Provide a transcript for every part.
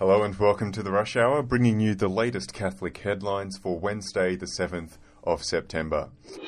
Hello and welcome to the Rush Hour, bringing you the latest Catholic headlines for Wednesday, the 7th of September.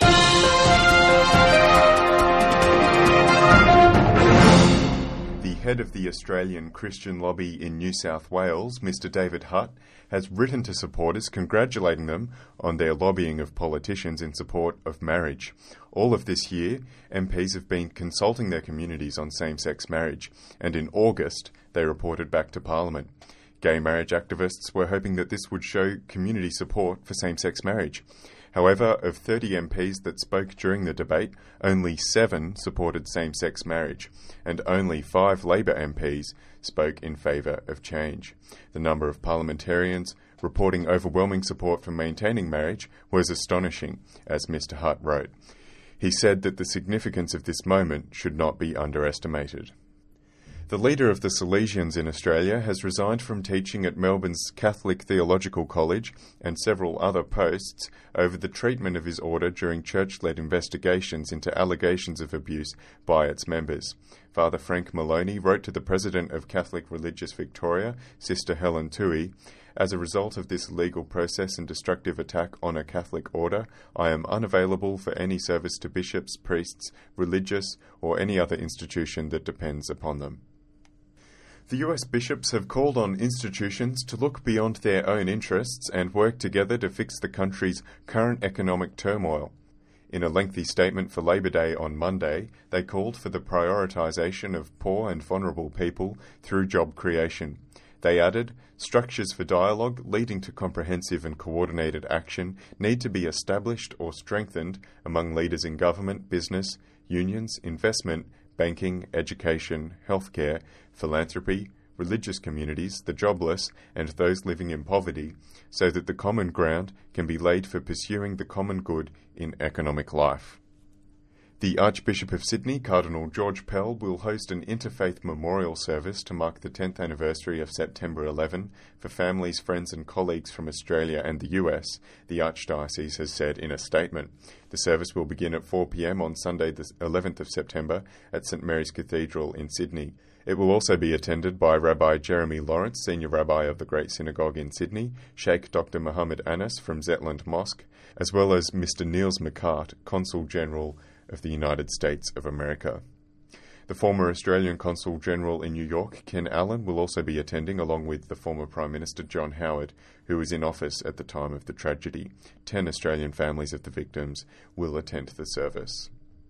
The head of the Australian Christian Lobby in New South Wales, Mr. David Hutt, has written to supporters congratulating them on their lobbying of politicians in support of marriage. All of this year, MPs have been consulting their communities on same-sex marriage, and in August, they reported back to Parliament. Gay marriage activists were hoping that this would show community support for same-sex marriage. However, of 30 MPs that spoke during the debate, only 7 supported same-sex marriage, and only 5 Labor MPs spoke in favour of change. The number of parliamentarians reporting overwhelming support for maintaining marriage was astonishing, as Mr. Hutt wrote. He said that the significance of this moment should not be underestimated. The leader of the Salesians in Australia has resigned from teaching at Melbourne's Catholic Theological College and several other posts over the treatment of his order during church-led investigations into allegations of abuse by its members. Father Frank Maloney wrote to the President of Catholic Religious Victoria, Sister Helen Toohey, "As a result of this legal process and destructive attack on a Catholic order, I am unavailable for any service to bishops, priests, religious, or any other institution that depends upon them." The US bishops have called on institutions to look beyond their own interests and work together to fix the country's current economic turmoil. In a lengthy statement for Labor Day on Monday, they called for the prioritisation of poor and vulnerable people through job creation. They added, "Structures for dialogue leading to comprehensive and coordinated action need to be established or strengthened among leaders in government, business, unions, investment, banking, education, healthcare, philanthropy, religious communities, the jobless, and those living in poverty, so that the common ground can be laid for pursuing the common good in economic life." The Archbishop of Sydney, Cardinal George Pell, will host an interfaith memorial service to mark the 10th anniversary of September 11 for families, friends and colleagues from Australia and the US, the Archdiocese has said in a statement. The service will begin at 4 p.m. on Sunday the 11th of September at St Mary's Cathedral in Sydney. It will also be attended by Rabbi Jeremy Lawrence, Senior Rabbi of the Great Synagogue in Sydney, Sheikh Dr. Muhammad Anas from Zetland Mosque, as well as Mr. Niels McCart, Consul General of the United States of America. The former Australian Consul General in New York, Ken Allen, will also be attending, along with the former Prime Minister John Howard, who was in office at the time of the tragedy. 10 Australian families of the victims will attend the service.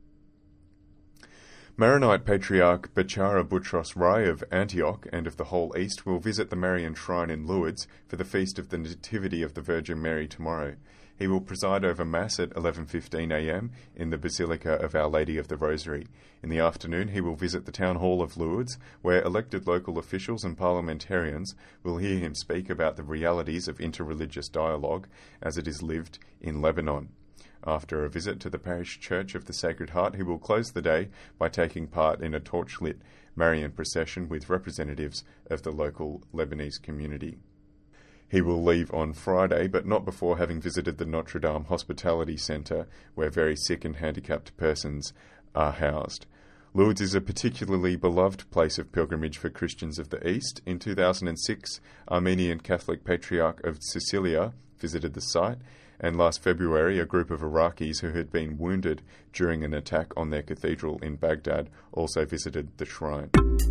Maronite Patriarch Bachara Boutros Rai of Antioch and of the whole East will visit the Marian Shrine in Lourdes for the Feast of the Nativity of the Virgin Mary tomorrow. He will preside over Mass at 11:15 a.m. in the Basilica of Our Lady of the Rosary. In the afternoon, he will visit the Town Hall of Lourdes, where elected local officials and parliamentarians will hear him speak about the realities of interreligious dialogue as it is lived in Lebanon. After a visit to the parish church of the Sacred Heart, he will close the day by taking part in a torchlit Marian procession with representatives of the local Lebanese community. He will leave on Friday, but not before having visited the Notre Dame Hospitality Centre, where very sick and handicapped persons are housed. Lourdes is a particularly beloved place of pilgrimage for Christians of the East. In 2006, Armenian Catholic Patriarch of Sicilia visited the site, and last February a group of Iraqis who had been wounded during an attack on their cathedral in Baghdad also visited the shrine.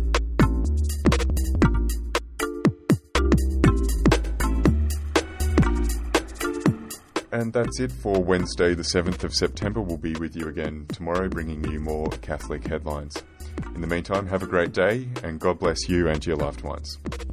And that's it for Wednesday, the 7th of September. We'll be with you again tomorrow, bringing you more Catholic headlines. In the meantime, have a great day, and God bless you and your loved ones.